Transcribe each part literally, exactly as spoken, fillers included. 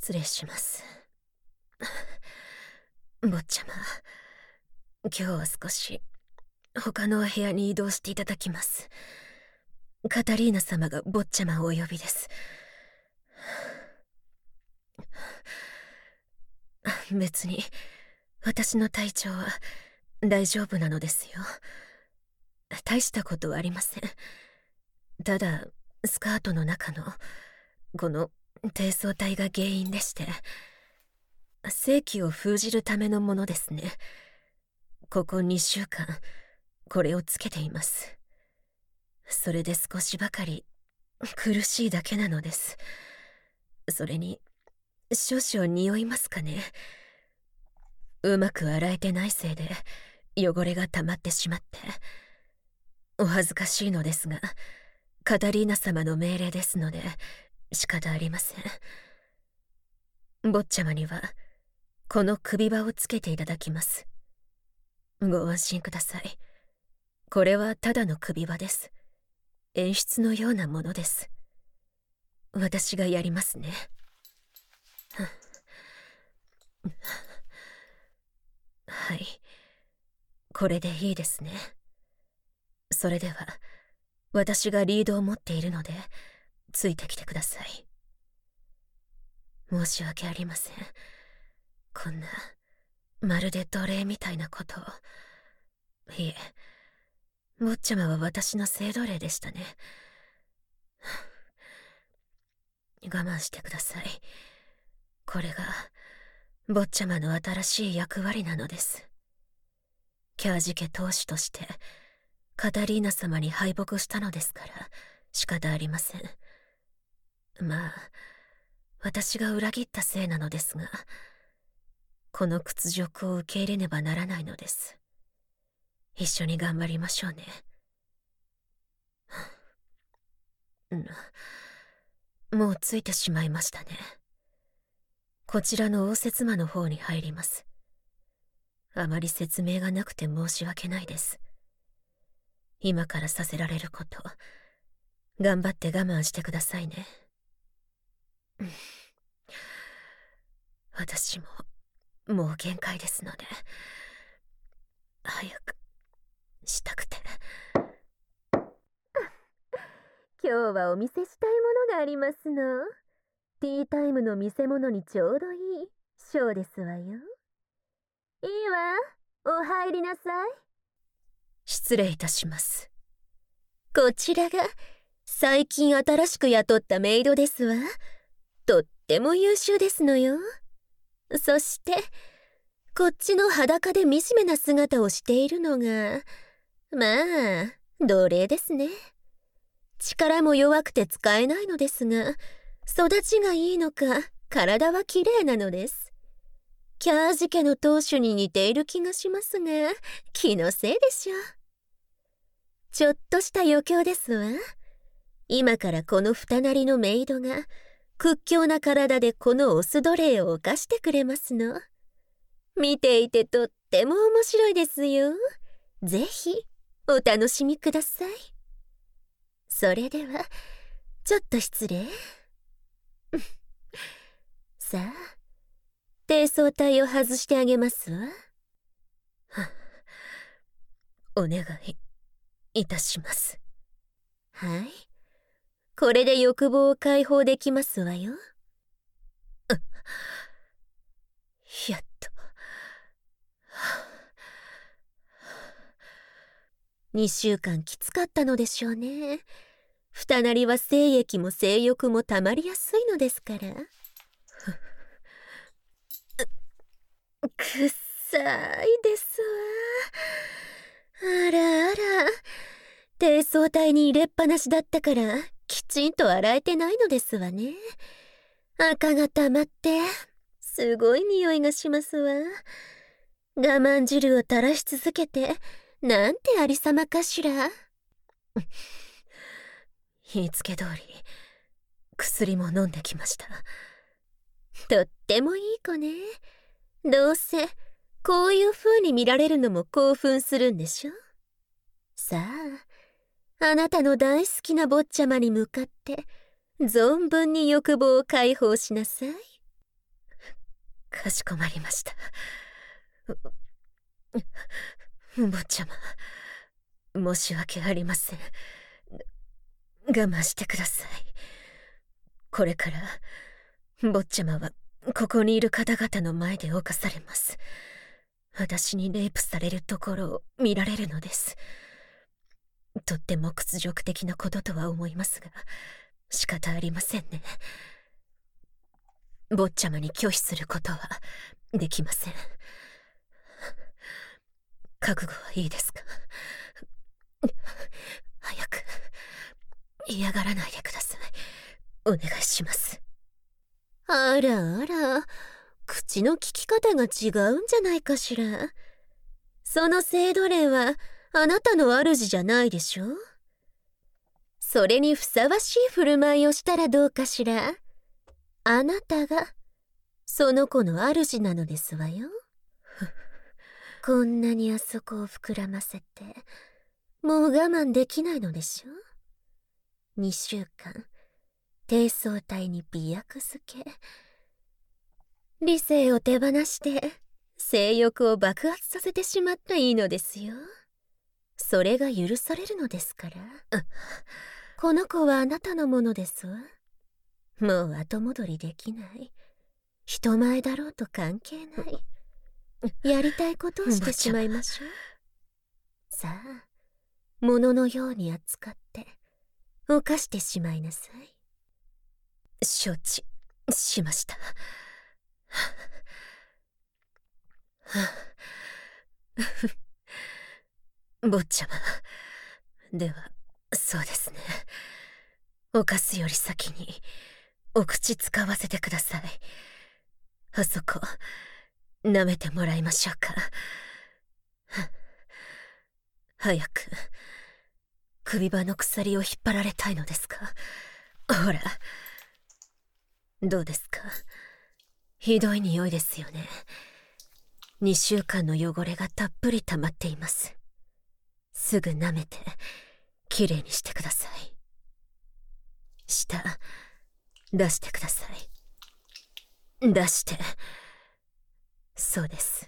失礼します。坊ちゃま、今日は少し他のお部屋に移動していただきます。カタリーナ様が坊ちゃまをお呼びです。別に私の体調は大丈夫なのですよ。大したことはありません。ただスカートの中のこの低層体が原因でして、正気を封じるためのものですね。ここにしゅうかんこれをつけています。それで少しばかり苦しいだけなのです。それに少々匂いますかね。うまく洗えてないせいで汚れが溜まってしまって、お恥ずかしいのですが、カタリーナ様の命令ですので仕方ありません。坊ちゃまにはこの首輪をつけていただきます。ご安心ください。これはただの首輪です。演出のようなものです。私がやりますね。はい、これでいいですね。それでは私がリードを持っているのでついてきてください。申し訳ありません。こんなまるで奴隷みたいなことを。いえ、坊ちゃまは私の性奴隷でしたね。我慢してください。これが坊ちゃまの新しい役割なのです。キャージ家当主としてカタリーナ様に敗北したのですから仕方ありません。まあ私が裏切ったせいなのですが、この屈辱を受け入れねばならないのです。一緒に頑張りましょうね。もうついてしまいましたね。こちらの応接間の方に入ります。あまり説明がなくて申し訳ないです。今からさせられること頑張って我慢してくださいね。私ももう限界ですので早くしたくて。 今日はお見せしたいものがありますの。ティータイムの見せ物にちょうどいいショーですわよ。いいわ、お入りなさい。 失礼いたします。 こちらが最近新しく雇ったメイドですわ。とっても優秀ですのよ。そしてこっちの裸で惨めな姿をしているのが、まあ奴隷ですね。力も弱くて使えないのですが、育ちがいいのか体は綺麗なのです。キャージ家の当主に似ている気がしますが、気のせいでしょう。ちょっとした余興ですわ。今からこの二なりのメイドが屈強な体でこのオス奴隷を犯してくれますの。見ていてとっても面白いですよ。ぜひお楽しみください。それではちょっと失礼。さあ、低層体を外してあげますわ。 お願いいたします。 はい、これで欲望を解放できますわよ。 やっと。 にしゅうかんきつかったのでしょうね。二なりは精液も性欲もたまりやすいのですから。くっさいですわ。あらあら、低層体に入れっぱなしだったからきちんと洗えてないのですわね。赤がたまってすごい匂いがしますわ。我慢汁を垂らし続けてなんてありさまかしら。 言いつけ通り薬も飲んできました。 とってもいい子ね。どうせこういう風に見られるのも興奮するんでしょ。さあ、あなたの大好きな坊ちゃまに向かって存分に欲望を解放しなさい。 かしこまりました。坊ちゃま、申し訳ありません。我慢してください。これから坊ちゃまはここにいる方々の前で侵されます。私にレイプされるところを見られるのです。とっても屈辱的なこととは思いますが、仕方ありませんね。坊ちゃまに拒否することはできません。覚悟はいいですか？早く嫌がらないでください。お願いします。 あらあら、口の利き方が違うんじゃないかしら。そのセイドレンはあなたの主じゃないでしょ。それにふさわしい振る舞いをしたらどうかしら。あなたがその子の主なのですわよ。こんなにあそこを膨らませてもう我慢できないのでしょ。にしゅうかん低層体に美薬漬け、理性を手放して性欲を爆発させてしまったらいいのですよ。それが許されるのですから。この子はあなたのものですわ。もう後戻りできない。人前だろうと関係ない。やりたいことをしてしまいましょう。さあ、物のように扱って犯してしまいなさい。 承知しました。坊ちゃま、ではそうですね。犯すより先にお口使わせてください。あそこ舐めてもらいましょうか。早く首輪の鎖を引っ張られたいのですか？ほら、どうですか？ひどい匂いですよね。にしゅうかんの汚れがたっぷり溜まっています。すぐ舐めてきれいにしてください。舌出してください。出して。そうです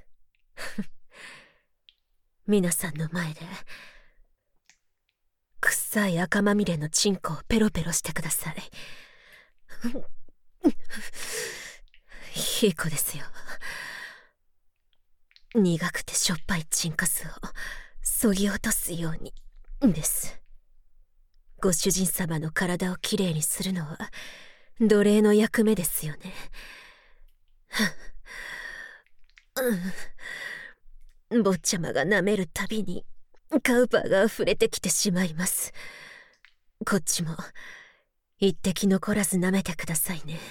皆さんの前で臭い赤まみれのチンコをペロペロしてください。いい子ですよ。苦くてしょっぱいチンカスをそぎ落とすようにです。ご主人様の体をきれいにするのは奴隷の役目ですよね。うん、坊ちゃまが舐めるたびにカウパーが溢れてきてしまいます。こっちも一滴残らず舐めてくださいね。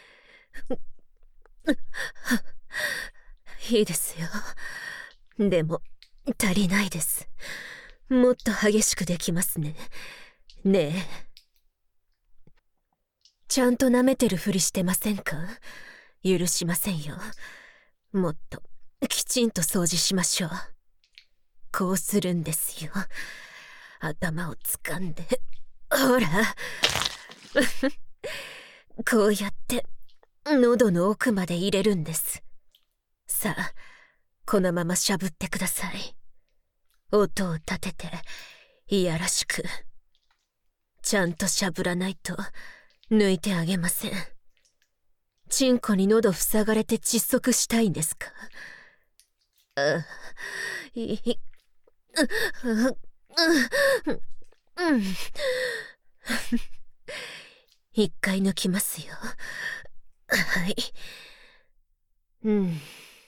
いいですよ。でも足りないです。もっと激しくできますね。ねえ、ちゃんと舐めてるふりしてませんか？許しませんよ。もっときちんと掃除しましょう。こうするんですよ。頭を掴んで、ほらこうやって喉の奥まで入れるんです。さあ、このまましゃぶってください。音を立てていやらしく。ちゃんとしゃぶらないと抜いてあげません。チンコに喉塞がれて窒息したいんですか？あ、いい、う、う、うん。一回抜きますよ。はい。うん。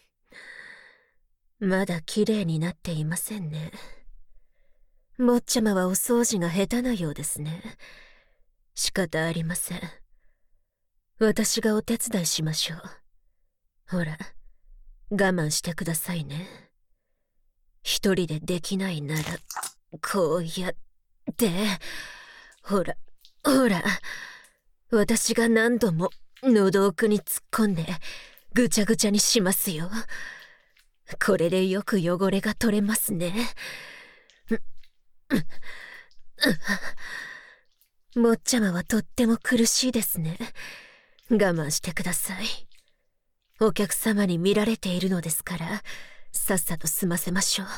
まだ綺麗になっていませんね。坊ちゃまはお掃除が下手なようですね。仕方ありません。私がお手伝いしましょう。ほら、我慢してくださいね。一人でできないなら、こうやって、ほら、ほら、私が何度も喉奥に突っ込んで、ぐちゃぐちゃにしますよ。これでよく汚れが取れますね。坊ちゃまはとっても苦しいですね。我慢してください。 お客様に見られているのですから、さっさと済ませましょ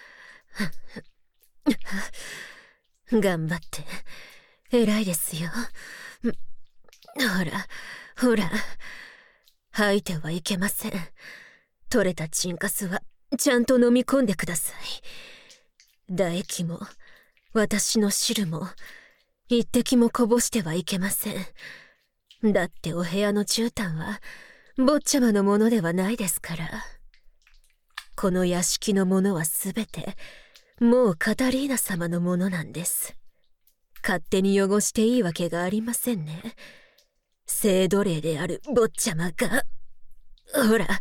う。頑張って。偉いですよ。ほら、ほら。吐いてはいけません。取れたチンカスはちゃんと飲み込んでください。唾液も私の汁も一滴もこぼしてはいけません。だってお部屋の絨毯は坊ちゃまのものではないですから。この屋敷のものはすべてもうカタリーナ様のものなんです。勝手に汚していいわけがありませんね。聖奴隷である坊ちゃまが。ほら、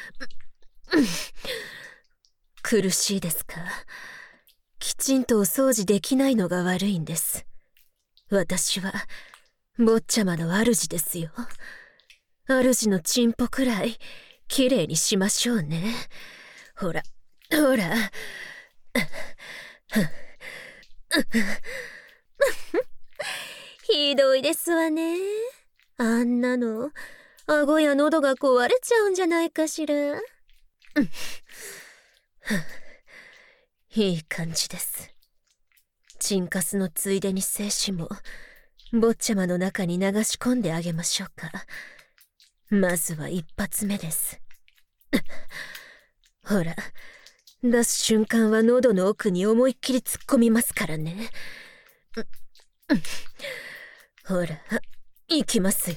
苦しいですか？きちんとお掃除できないのが悪いんです。私は坊ちゃまの主ですよ。主のチンポくらいきれいにしましょうね。ほら、ほら。 ひどいですわね。あんなの顎や喉が壊れちゃうんじゃないかしら。 いい感じです。チンカスのついでに精子も坊ちゃまの中に流し込んであげましょうか。まずは一発目です。ほら、出す瞬間は喉の奥に思いっきり突っ込みますからね。ほら、行きますよ。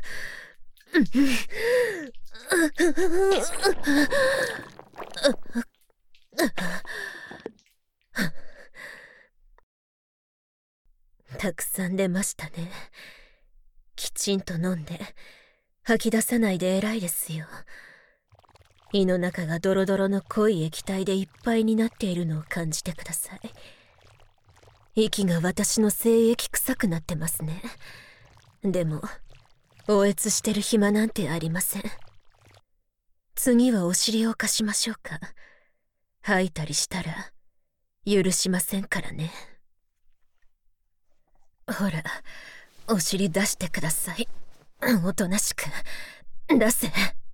たくさん出ましたね。きちんと飲んで吐き出さないで偉いですよ。胃の中がドロドロの濃い液体でいっぱいになっているのを感じてください。息が私の精液臭くなってますね。でもおえつしてる暇なんてありません。次はお尻を貸しましょうか。吐いたりしたら許しませんからね。ほら、お尻出してください。おとなしく出せ。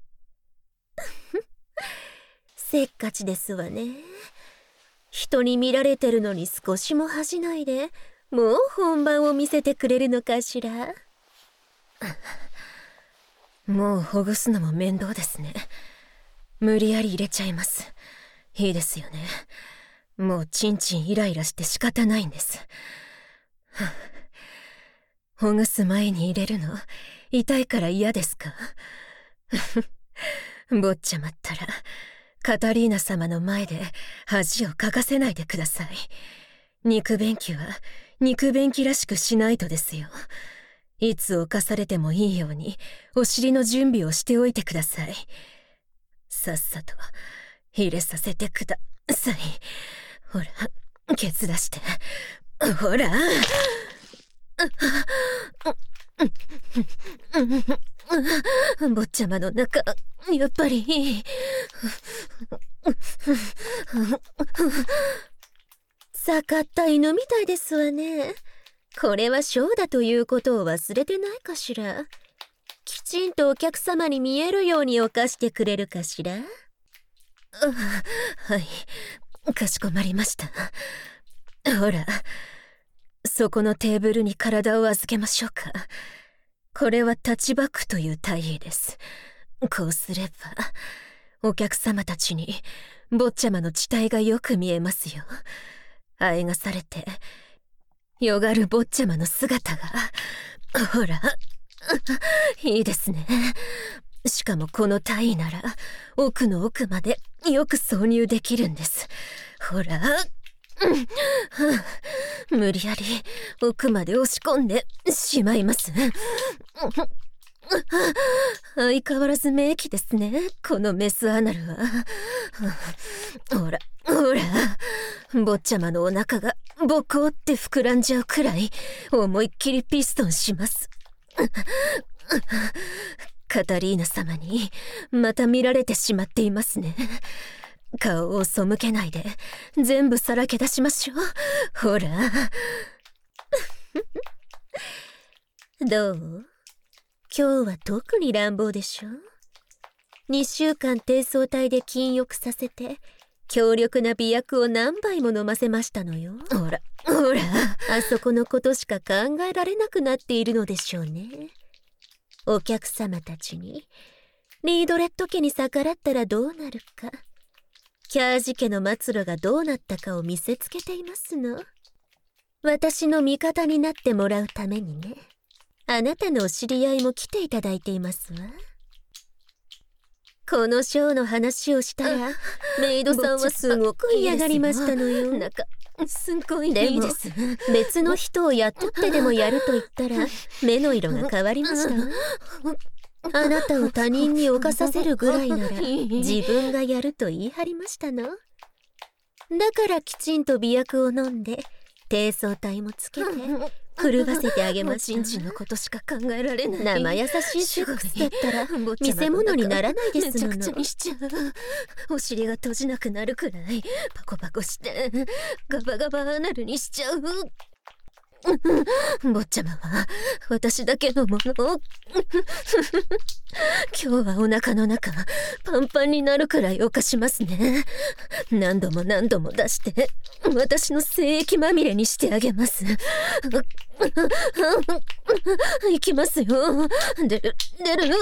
せっかちですわね。人に見られてるのに少しも恥じないで、もう本番を見せてくれるのかしら。 もうほぐすのも面倒ですね。無理やり入れちゃいます。いいですよね。もうチンチンイライラして仕方ないんです。ほぐす前に入れるの痛いから嫌ですか？坊ちゃまったらカタリーナ様の前で恥をかかせないでください。肉便器は肉便器らしくしないとですよ。いつ犯されてもいいようにお尻の準備をしておいてください。さっさと入れさせてください。ほら、ケツ出して。ほら。坊ちゃまの中、やっぱりいい。 盛った犬みたいですわね。これはショーだということを忘れてないかしら。きちんとお客様に見えるように犯してくれるかしら。 はい、かしこまりました。ほら、そこのテーブルに体を預けましょうか。これはタッチバックという体位です。こうすればお客様たちに坊ちゃまの地体がよく見えますよ。あえがされてよがる坊ちゃまの姿が。ほら、いいですね。しかもこの体位なら奥の奥までよく挿入できるんです。ほら、うん、無理やり奥まで押し込んでしまいます。相変わらず名器ですね、このメスアナルは。ほらほら、坊ちゃまのお腹がボコって膨らんじゃうくらい思いっきりピストンします。カタリーナ様にまた見られてしまっていますね。顔を背けないで全部さらけ出しましょう。ほら。 どう？今日は特に乱暴でしょ？ にしゅうかん低層体で禁欲させて強力な媚薬を何杯も飲ませましたのよ。 ほらほら、 あそこのことしか考えられなくなっているのでしょうね。お客様たちにリードレッド家に逆らったらどうなるか、キャージ家の末路がどうなったかを見せつけていますの。私の味方になってもらうためにね。あなたのお知り合いも来ていただいていますわ。このショーの話をしたらメイドさんはすごく嫌がりましたのよ。 なんかすごいいでもいです。 別の人を雇ってでもやると言ったら目の色が変わりましたわ。あなたを他人に侵させるぐらいなら自分がやると言い張りましたの。だからきちんと媚薬を飲んで低層体もつけて狂わせてあげまおしたわ。 ちんちんのことしか考えられない。 生優しいセックスだったら坊ちゃま見せ物にならないですもの。 めちゃくちゃにしちゃう。お尻が閉じなくなるくらいパコパコしてガバガバアナルにしちゃう。坊ちゃまは私だけのもの。今日はお腹の中パンパンになるくらい犯しますね。何度も何度も出して私の精液まみれにしてあげます。いきますよ。出る出る。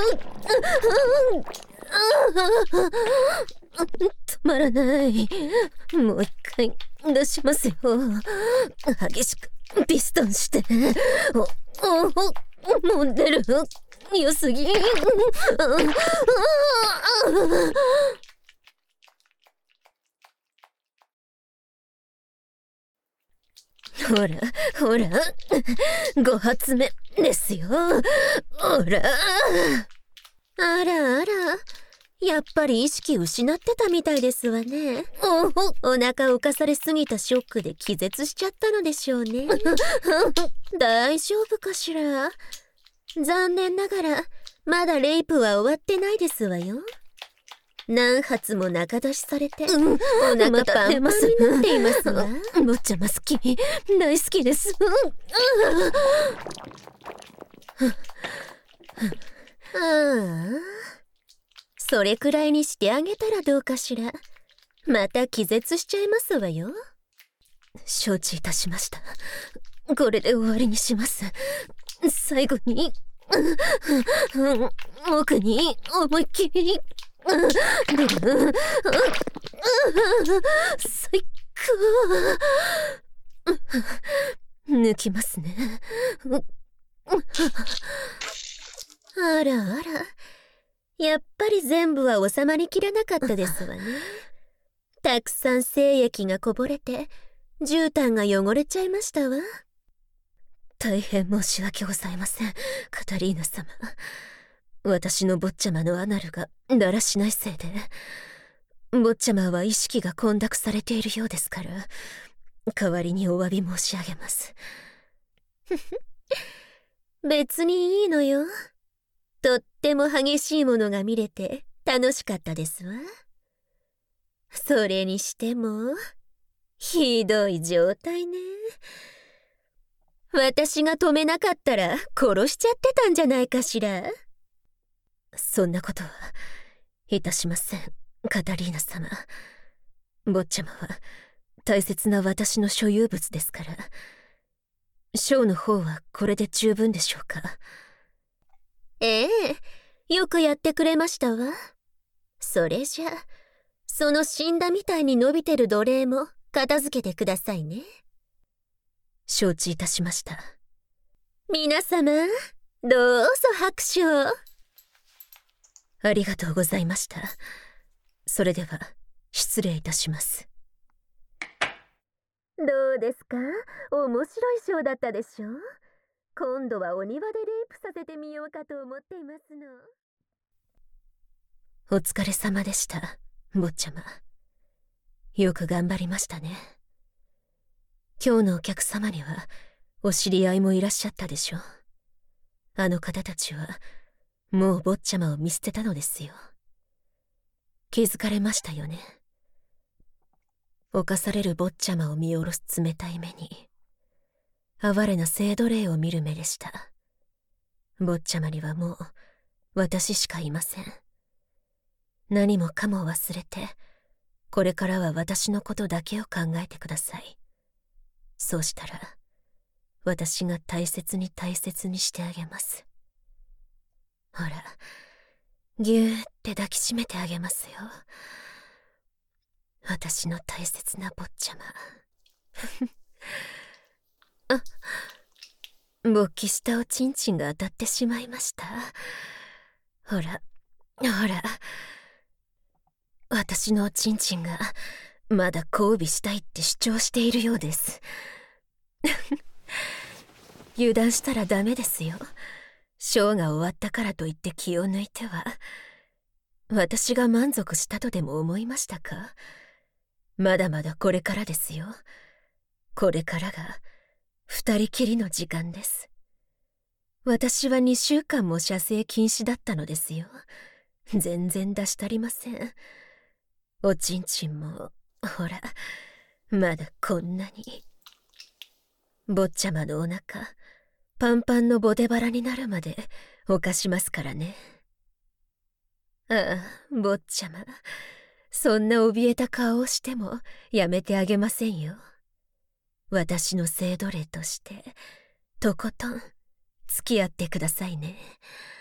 止まらない。もう一回出しますよ。激しくピストンして。おおもう出る。良すぎ。ほらほらご発目ですよ。ほらあらあら、やっぱり意識失ってたみたいですわね。お腹浮かされすぎたショックで気絶しちゃったのでしょうね。大丈夫かしら。残念ながらまだレイプは終わってないですわよ。何発も中出しされて、うん、お腹まパンパンになっていますわ。 坊ちゃま好き、大好きです。 ああ、それくらいにしてあげたらどうかしら。また気絶しちゃいますわよ。 承知いたしました。これで終わりにします。最後に奥に思いっきり出る。最高。抜きますね。 あらあら、やっぱり全部は収まりきらなかったですわね。たくさん精液がこぼれて絨毯が汚れちゃいましたわ。 大変申し訳ございません、カタリーナ様。私の坊ちゃまのアナルがだらしないせいで、坊ちゃまは意識が混濁されているようですから、代わりにお詫び申し上げます。 別にいいのよ。とっても激しいものが見れて楽しかったですわ。それにしてもひどい状態ね。私が止めなかったら殺しちゃってたんじゃないかしら。 そんなことはいたしません、カタリーナ様。坊ちゃまは大切な私の所有物ですから。ショーの方はこれで十分でしょうか。 ええ、よくやってくれましたわ。それじゃその死んだみたいに伸びてる奴隷も片付けてくださいね。 承知いたしました。 皆様、どうぞ拍手を。 ありがとうございました。それでは失礼いたします。 どうですか？面白いショーだったでしょ？今度はお庭でレイプさせてみようかと思っていますの。 お疲れ様でした、坊ちゃま。よく頑張りましたね。今日のお客様にはお知り合いもいらっしゃったでしょう。あの方たちはもう坊ちゃまを見捨てたのですよ。気づかれましたよね。犯される坊ちゃまを見下ろす冷たい目に、哀れな性奴隷を見る目でした。坊ちゃまにはもう私しかいません。 何もかも忘れて、これからは私のことだけを考えてください。そうしたら、私が大切に大切にしてあげます。ほら、ぎゅーって抱きしめてあげますよ。私の大切な坊ちゃま。あ、勃起したおちんちんが当たってしまいました。ほら、ほら。私のおちんちんがまだ交尾したいって主張しているようです。油断したらダメですよ。ショーが終わったからといって気を抜いては。私が満足したとでも思いましたか？まだまだこれからですよ。これからが二人きりの時間です。私はにしゅうかんも射精禁止だったのですよ。全然出し足りません。おちんちんも、ほら、まだこんなに。坊ちゃまのお腹、パンパンのボデバラになるまで犯しますからね。ああ、坊ちゃま、そんな怯えた顔をしてもやめてあげませんよ。私の性奴隷として、とことん付き合ってくださいね。